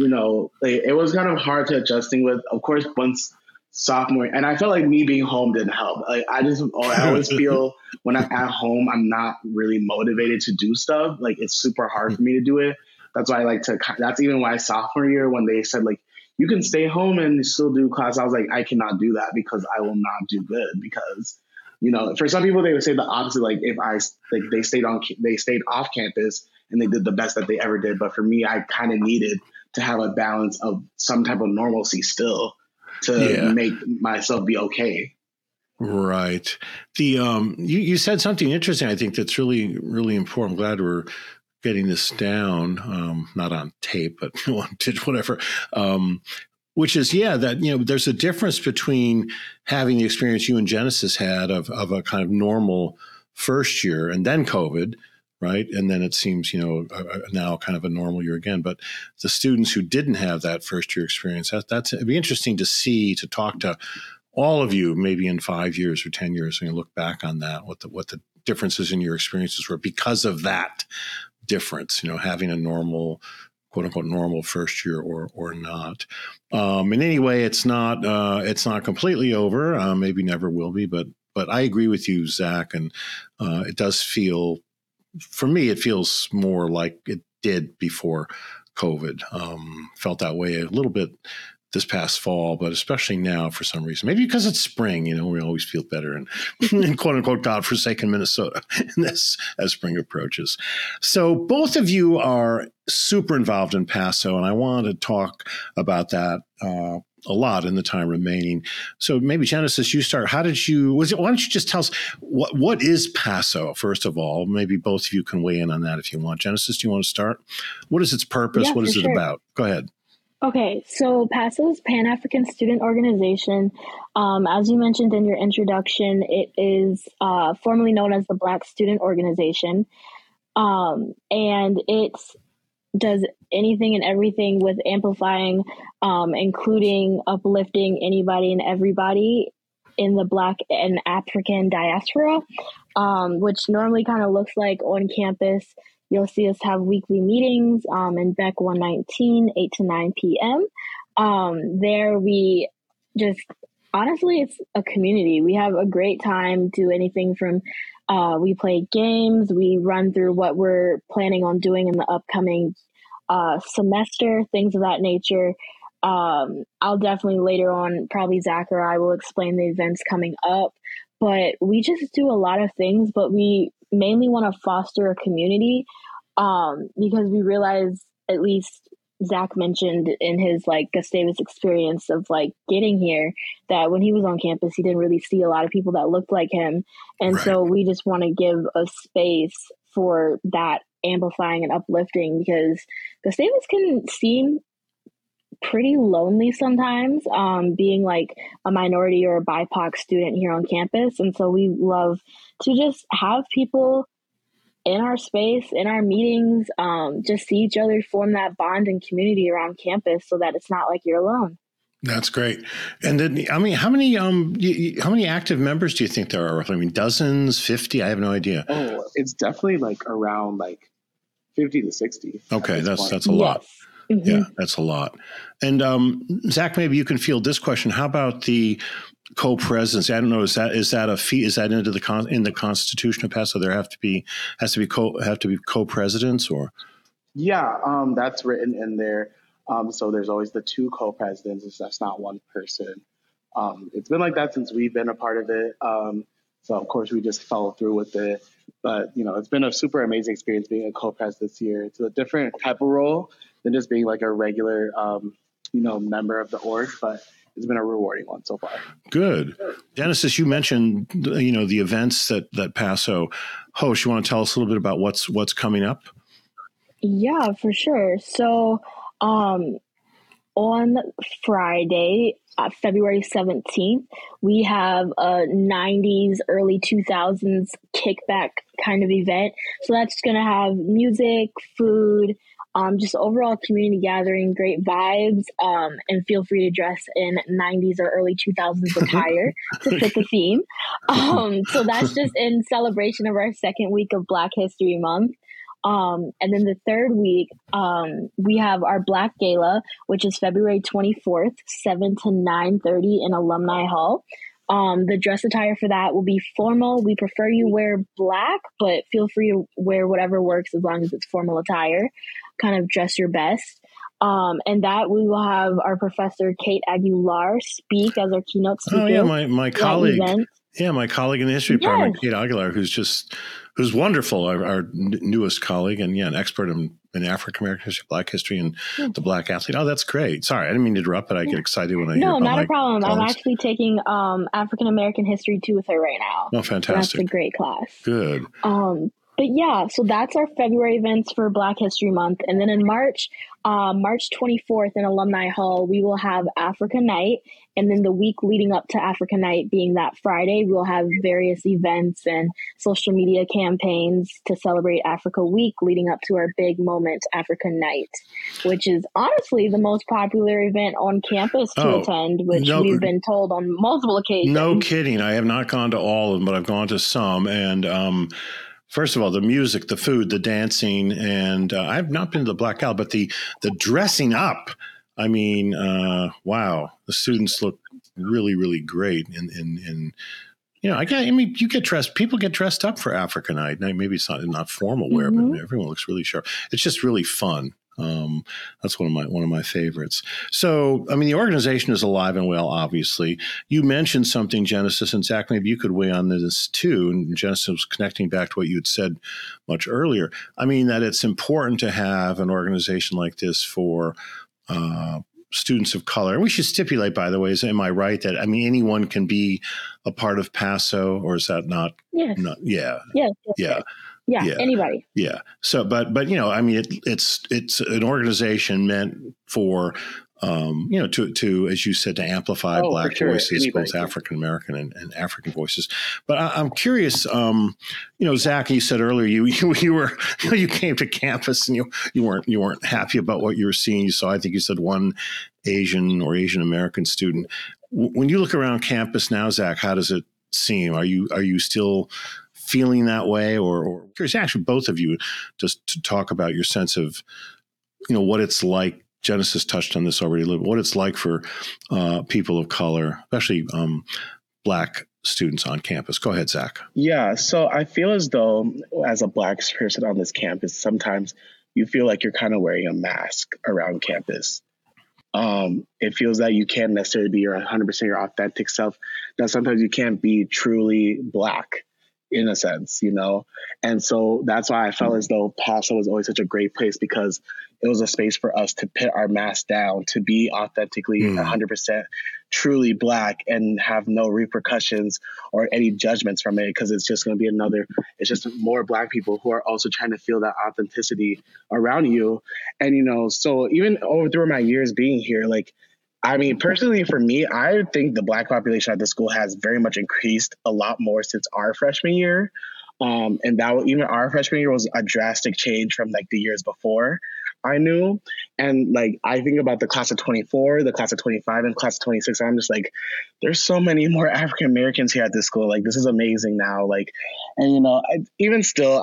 it was kind of hard to adjusting with, of course, once sophomore, and I felt like me being home didn't help. Like I always feel when I'm at home, I'm not really motivated to do stuff. Like it's super hard for me to do it. That's why that's even why sophomore year, when they said like, you can stay home and still do class, I was like, I cannot do that because I will not do good. Because, for some people, they would say the opposite. Like if they stayed off campus and they did the best that they ever did. But for me, I kind of needed to have a balance of some type of normalcy still to make myself be okay. Right. The you said something interesting. I think that's really, really important. I'm glad we're getting this down, not on tape, but whatever. Which is, that, there's a difference between having the experience you and Genesis had of a kind of normal first year and then COVID, right? And then it seems, now kind of a normal year again. But the students who didn't have that first year experience, it'd be interesting to talk to all of you, maybe in 5 years or 10 years, when you look back on that, what the differences in your experiences were because of that difference, having a normal, quote unquote, normal first year or not. In any way, it's not completely over. Maybe never will be, but I agree with you, Zach. And it does feel, for me, it feels more like it did before COVID. Felt that way a little bit this past fall, but especially now for some reason, maybe because it's spring, we always feel better in quote unquote godforsaken Minnesota as spring approaches. So both of you are super involved in Paso, and I want to talk about that a lot in the time remaining. So maybe Genesis, you start. Why don't you just tell us what is Paso, first of all? Maybe both of you can weigh in on that if you want. Genesis, do you want to start? What is its purpose? What is it about? Go ahead. Okay, so PASO's Pan-African Student Organization, as you mentioned in your introduction, it is formerly known as the Black Student Organization, and it does anything and everything with amplifying, including uplifting anybody and everybody in the Black and African diaspora, which normally kind of looks like on campus. You'll see us have weekly meetings in Beck 119, 8 to 9 p.m. There we just, honestly, it's a community. We have a great time, do anything from, we play games, we run through what we're planning on doing in the upcoming semester, things of that nature. I'll definitely later on, probably Zach or I will explain the events coming up, but we just do a lot of things, but we mainly want to foster a community because we realize, at least Zach mentioned in his Gustavus experience of getting here, that when he was on campus, he didn't really see a lot of people that looked like him. And Right. So we just want to give a space for that amplifying and uplifting, because Gustavus can seem pretty lonely sometimes, being a minority or a BIPOC student here on campus. And so we love to just have people in our space, in our meetings, just see each other, form that bond and community around campus so that it's not like you're alone. That's great. And then, how many active members do you think there are? I mean, dozens, 50? I have no idea. Oh, it's definitely around 50 to 60. Okay, that's a lot. Mm-hmm. Yeah, that's a lot. And Zach, maybe you can field this question. How about the co-presidency? I don't know. Is that a fee? Is that in the Constitution of PASO? There have to be co-presidents, or? Yeah, that's written in there. So there's always the two co-presidents. That's not one person. It's been like that since we've been a part of it. So of course we just follow through with it. But it's been a super amazing experience being a co-pres this year. It's a different type of role than just being a regular, member of the org. But it's been a rewarding one so far. Good. Genesis, you mentioned, the events that Paso hosts. You want to tell us a little bit about what's coming up? Yeah, for sure. So on Friday, February 17th, we have a 90s, early 2000s kickback kind of event. So that's going to have music, food, just overall community gathering, great vibes, and feel free to dress in 90s or early 2000s attire to fit the theme. So that's just in celebration of our second week of Black History Month. And then the third week, we have our Black Gala, which is February 24th, 7 to 9:30 in Alumni Hall. The dress attire for that will be formal. We prefer you wear black, but feel free to wear whatever works as long as it's formal attire. Kind of dress your best. And that we will have our professor, Kate Aguilar, speak as our keynote speaker. Oh, yeah, my colleague. Yeah, my colleague in the history department, Kate Aguilar, who's wonderful, our newest colleague, and an expert in African American history, Black history, and the Black athlete. Oh, that's great. Sorry, I didn't mean to interrupt, but I get excited when I hear about not a problem. Colleagues. I'm actually taking African American history 2 with her right now. Oh, fantastic. So that's a great class. Good. But yeah, so that's our February events for Black History Month. And then in March 24th in Alumni Hall, we will have Africa Night. And then the week leading up to Africa Night being that Friday, we'll have various events and social media campaigns to celebrate Africa Week leading up to our big moment, Africa Night, which is honestly the most popular event on campus to attend, which we've been told on multiple occasions. No kidding. I have not gone to all of them, but I've gone to some. And first of all, the music, the food, the dancing, and I've not been to the Black Gala, but the dressing up. I mean, wow, the students look really, really great. And you get dressed. People get dressed up for Africa Night. Maybe it's not formal wear, but everyone looks really sharp. It's just really fun. That's one of my favorites. So, I mean, the organization is alive and well, obviously. You mentioned something, Genesis, and Zach, maybe you could weigh on this too. And Genesis was connecting back to what you had said much earlier. I mean, that it's important to have an organization like this for students of color. We should stipulate, by the way, am I right that, I mean, anyone can be a part of PASO, or is that not? Yes. Yeah, anybody. Yeah. So, but I mean, it's an organization meant for, to as you said, to amplify Black voices, both African American and African voices. But I'm curious, Zach, you said earlier you came to campus and you weren't happy about what you were seeing. You saw, I think you said, one Asian or Asian American student. When you look around campus now, Zach, how does it seem? Are you still feeling that way, or curious, actually, both of you, just to talk about your sense of, what it's like. Genesis touched on this already a little. What it's like for people of color, especially Black students on campus. Go ahead, Zach. Yeah, so I feel as though, as a Black person on this campus, sometimes you feel like you're kind of wearing a mask around campus. It feels that you can't necessarily be your 100% your authentic self. That sometimes you can't be truly Black, in a sense, And so that's why I felt as though PASO was always such a great place, because it was a space for us to put our mask down, to be authentically 100% truly Black and have no repercussions or any judgments from it, because it's just going to be it's just more Black people who are also trying to feel that authenticity around you. And, so even through my years being here, I mean, personally, for me, I think the Black population at the school has very much increased a lot more since our freshman year. And even our freshman year was a drastic change from the years before I knew. And I think about the class of 24, the class of 25, and class of 26. I'm just there's so many more African Americans here at this school. This is amazing now. Even still,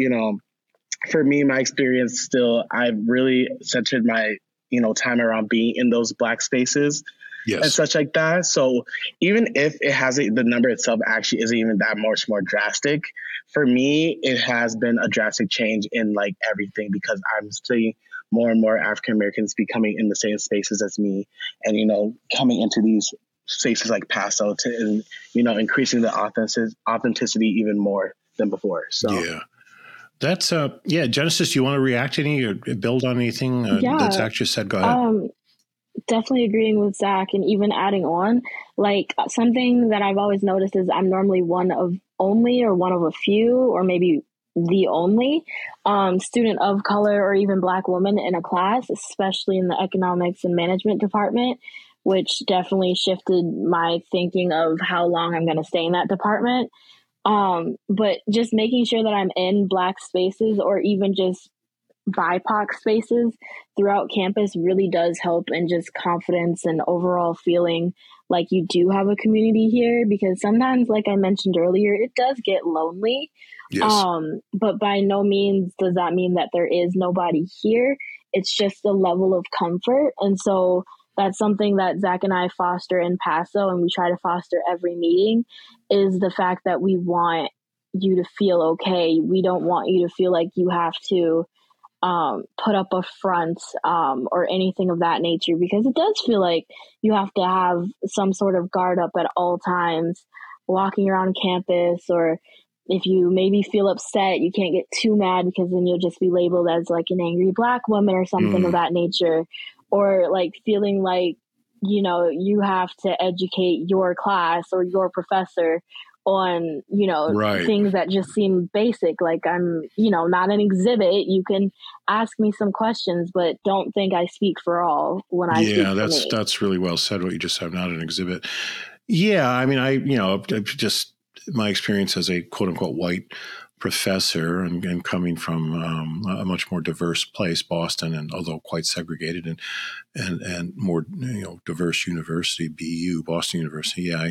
for me, my experience still, I've really centered my time around being in those Black spaces and such like that. So even if it hasn't, the number itself actually isn't even that much more drastic, for me, it has been a drastic change in everything, because I'm seeing more and more African Americans becoming in the same spaces as me, and, coming into these spaces like PASO to, increasing the authenticity even more than before. So yeah. That's Genesis, you want to react to any or build on anything that Zach just said? Go ahead. Definitely agreeing with Zach, and even adding on, something that I've always noticed is I'm normally one of only, or one of a few, or maybe the only student of color or even Black woman in a class, especially in the economics and management department, which definitely shifted my thinking of how long I'm going to stay in that department. But just making sure that I'm in Black spaces, or even just BIPOC spaces throughout campus really does help in just confidence and overall feeling like you do have a community here, because sometimes, like I mentioned earlier, it does get lonely. Yes. But by no means does that mean that there is nobody here. It's just a level of comfort. And so that's something that Zach and I foster in Paso, and we try to foster every meeting, is the fact that we want you to feel okay. We don't want you to feel like you have to put up a front or anything of that nature, because it does feel like you have to have some sort of guard up at all times walking around campus. Or if you maybe feel upset, you can't get too mad, because then you'll just be labeled as like an angry Black woman or something of that nature. Or like feeling like, you know, you have to educate your class or your professor on, you know, things that just seem basic. Like, I'm, you know, not an exhibit. You can ask me some questions, but don't think I speak for all when I speak for me. That's really well said, what you just said, not an exhibit. Yeah, I mean, just my experience as a quote unquote white professor and coming from a much more diverse place, Boston, and although quite segregated and more, you know, diverse university, BU, Boston University. Yeah,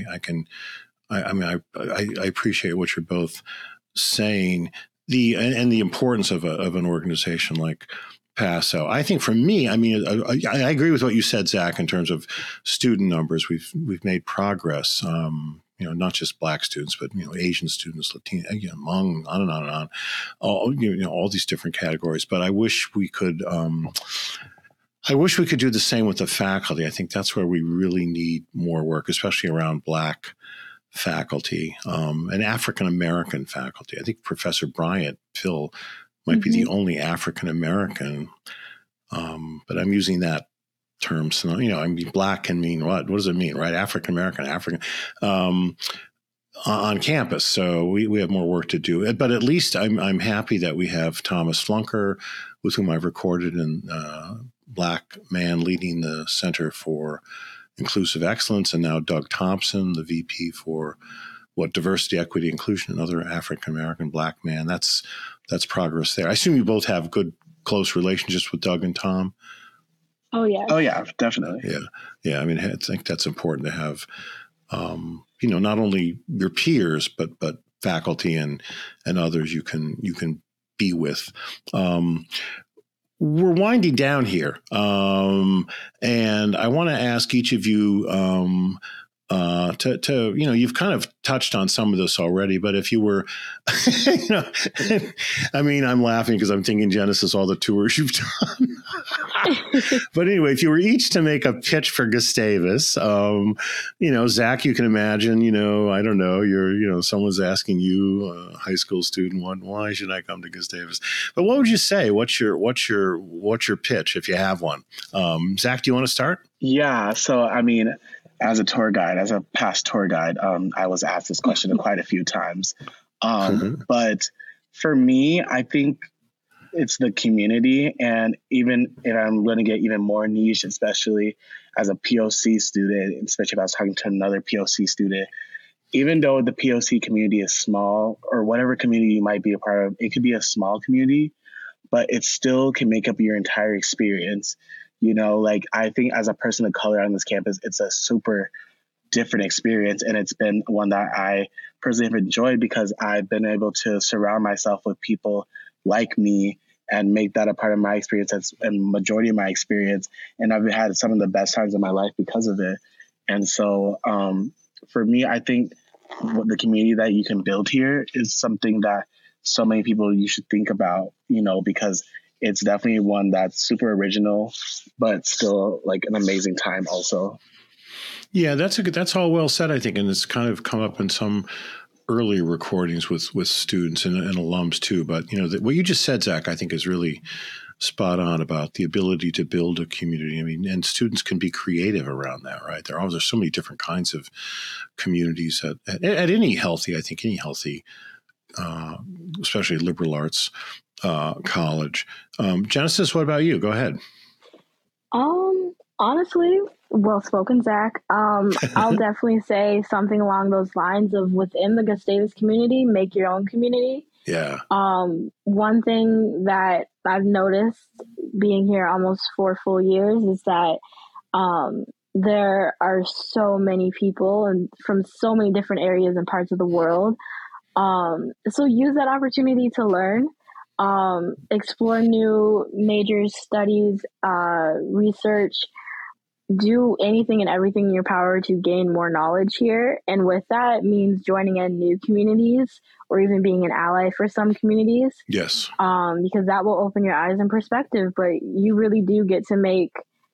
I appreciate what you're both saying. The importance of an organization like Paso. I think for me, I mean, I agree with what you said, Zach, in terms of student numbers. We've made progress. You know, not just Black students, but, you know, Asian students, Latino, you know, Hmong, on and on and on, all these different categories. But I wish we could. I wish we could do the same with the faculty. I think that's where we really need more work, especially around Black faculty and African American faculty. I think Professor Bryant, Phil, might be the only African American, but I'm using that term. So, you know, I mean, Black can mean what? What does it mean, right? African American, African on campus. So we have more work to do. But at least I'm happy that we have Thomas Flunker, with whom I've recorded, and Black man leading the Center for Inclusive Excellence, and now Doug Thompson, the VP for Diversity, Equity, Inclusion, another African American Black man. That's progress there. I assume you both have good, close relationships with Doug and Tom. Oh yeah. Oh yeah, definitely. Yeah. I mean, I think that's important to have, you know, not only your peers, but faculty and others you can be with. We're winding down here, and I want to ask each of you to you know, you've kind of touched on some of this already, but if you were, you know, I mean, I'm laughing because I'm thinking, Genesis, all the tours you've done. But anyway, if you were each to make a pitch for Gustavus, you know, Zach, you can imagine, you know, I don't know, someone's asking you, a high school student, why should I come to Gustavus? But what would you say? What's your pitch, if you have one? Zach, do you want to start? Yeah. So, I mean, as a past tour guide, I was asked this question quite a few times. But for me, I think it's the community. And even if I'm going to get even more niche, especially as a POC student, especially if I was talking to another POC student, even though the POC community is small, or whatever community you might be a part of, it could be a small community, but it still can make up your entire experience. You know, like, I think as a person of color on this campus, it's a super different experience. And it's been one that I personally have enjoyed, because I've been able to surround myself with people like me and make that a part of my experience and majority of my experience. And I've had some of the best times of my life because of it. And so for me, I think the community that you can build here is something that so many people you should think about, you know, because it's definitely one that's super original, but still like an amazing time also. Yeah, that's all well said, I think. And it's kind of come up in some early recordings with students and alums too. But, you know, what you just said, Zach, I think is really spot on about the ability to build a community. I mean, and students can be creative around that, right? There's so many different kinds of communities at any healthy, especially liberal arts college. Genesis, what about you? Go ahead. Honestly, well spoken, Zach. I'll definitely say something along those lines of, within the Gustavus community, make your own community. Yeah. One thing that I've noticed being here almost 4 full years is that there are so many people and from so many different areas and parts of the world. So use that opportunity to learn, explore new majors, studies, research, do anything and everything in your power to gain more knowledge here. And with that means joining in new communities or even being an ally for some communities. Yes. Because that will open your eyes and perspective, but you really do get to make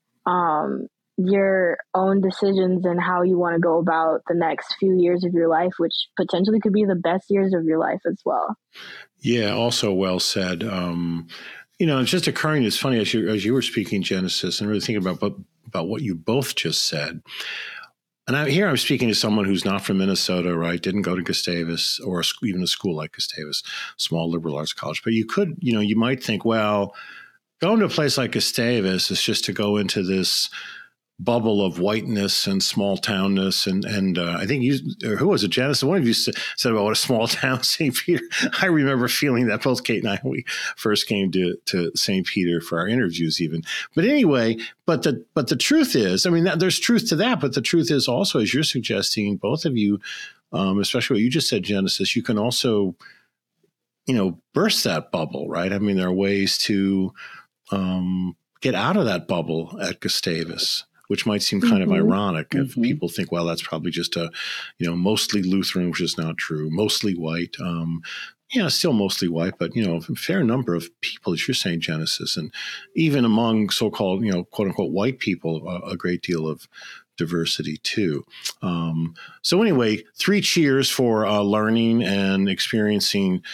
your own decisions and how you want to go about the next few years of your life, which potentially could be the best years of your life as well. Yeah, also well said. It's just occurring. It's funny as you were speaking, Genesis, and really thinking about what you both just said. And I'm speaking to someone who's not from Minnesota, right? Didn't go to Gustavus or even a school like Gustavus, small liberal arts college. But you could, you might think, well, going to a place like Gustavus is just to go into this bubble of whiteness and small townness. And I think who was it, Genesis? One of you said about what a small town St. Peter. I remember feeling that both Kate and I, when we first came to St. Peter for our interviews even. But anyway, but the truth is, there's truth to that. But the truth is also, as you're suggesting, both of you, especially what you just said, Genesis, you can also, burst that bubble, right? There are ways to get out of that bubble at Gustavus, which might seem kind of ironic if people think, well, that's probably just a, mostly Lutheran, which is not true, mostly white. Still mostly white, but, a fair number of people, as you're saying, Genesis, and even among so-called, quote unquote, white people, a great deal of diversity too. So anyway, 3 cheers for learning and experiencing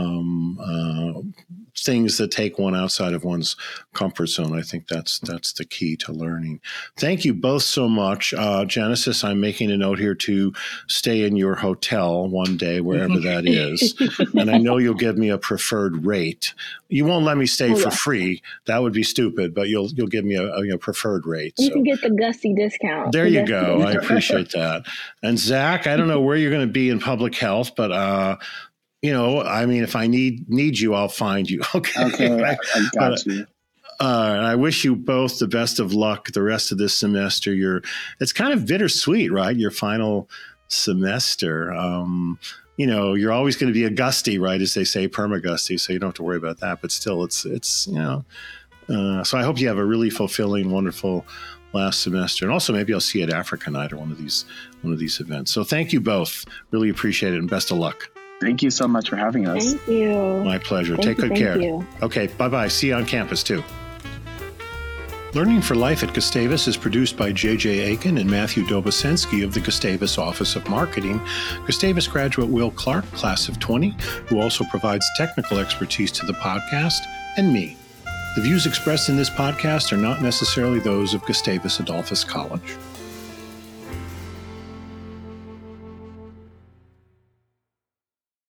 things that take one outside of one's comfort zone. I think that's the key to learning. Thank you both so much. Genesis, I'm making a note here to stay in your hotel one day, wherever that is. And I know you'll give me a preferred rate. You won't let me stay for free. That would be stupid, but you'll give me a preferred rate. You can get the Gusty discount. There you go. I appreciate that. And Zach, I don't know where you're going to be in public health, but if I need you, I'll find you. Okay. I got you. I wish you both the best of luck the rest of this semester. It's kind of bittersweet, right? Your final semester. You're always going to be a Gusty, right? As they say, perma-Gusty, so you don't have to worry about that. But still, it's so I hope you have a really fulfilling, wonderful last semester. And also maybe I'll see you at Africa Night or one of these events. So thank you both. Really appreciate it, and best of luck. Thank you so much for having us. Thank you. My pleasure. Take good care. You. Okay, bye-bye. See you on campus, too. Learning for Life at Gustavus is produced by J.J. Aiken and Matthew Dobosensky of the Gustavus Office of Marketing, Gustavus graduate Will Clark, class of 20, who also provides technical expertise to the podcast, and me. The views expressed in this podcast are not necessarily those of Gustavus Adolphus College.